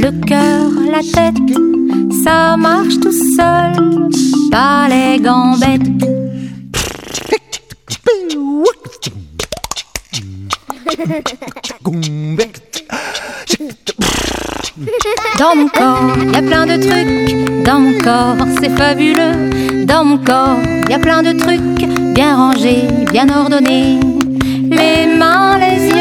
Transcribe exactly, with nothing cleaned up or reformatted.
le cœur, la tête, ça marche tout seul, pas les gambettes. Dans mon corps, y a plein de trucs. Dans mon corps, c'est fabuleux. Dans mon corps, y a plein de trucs. Bien rangés, bien ordonnés. Les mains, les